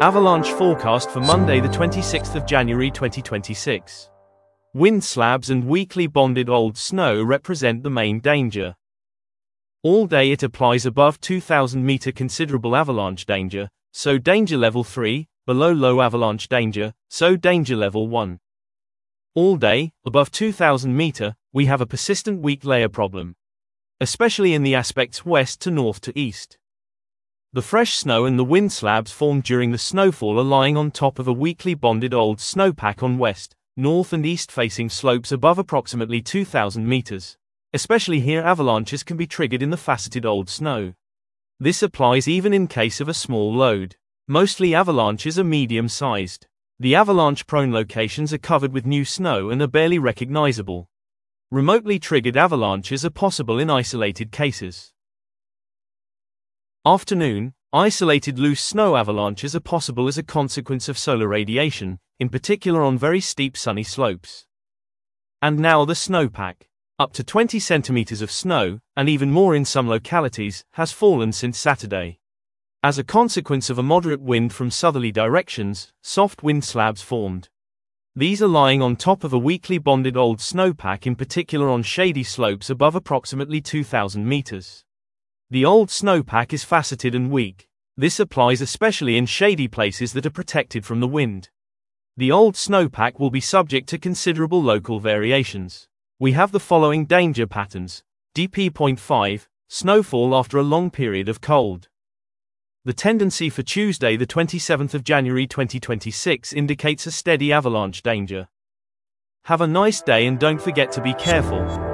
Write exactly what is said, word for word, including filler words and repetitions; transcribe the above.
Avalanche forecast for Monday the twenty-sixth of January twenty twenty-six. Wind slabs and weakly bonded old snow represent the main danger. All day it applies above two thousand meter considerable avalanche danger, so danger level three, below low avalanche danger, so danger level one. All day, above two thousand meter, we have a persistent weak layer problem, especially in the aspects west to north to east. The fresh snow and the wind slabs formed during the snowfall are lying on top of a weakly bonded old snowpack on west, north and east facing slopes above approximately two thousand meters. Especially here avalanches can be triggered in the faceted old snow. This applies even in case of a small load. Mostly avalanches are medium-sized. The avalanche-prone locations are covered with new snow and are barely recognizable. Remotely triggered avalanches are possible in isolated cases. Afternoon, isolated loose snow avalanches are possible as a consequence of solar radiation, in particular on very steep sunny slopes. And now the snowpack. Up to twenty centimeters of snow, and even more in some localities, has fallen since Saturday. As a consequence of a moderate wind from southerly directions, soft wind slabs formed. These are lying on top of a weakly bonded old snowpack, in particular on shady slopes above approximately two thousand meters. The old snowpack is faceted and weak. This applies especially in shady places that are protected from the wind. The old snowpack will be subject to considerable local variations. We have the following danger patterns. D P zero point five, snowfall after a long period of cold. The tendency for Tuesday the twenty-seventh of January twenty twenty-six indicates a steady avalanche danger. Have a nice day and don't forget to be careful.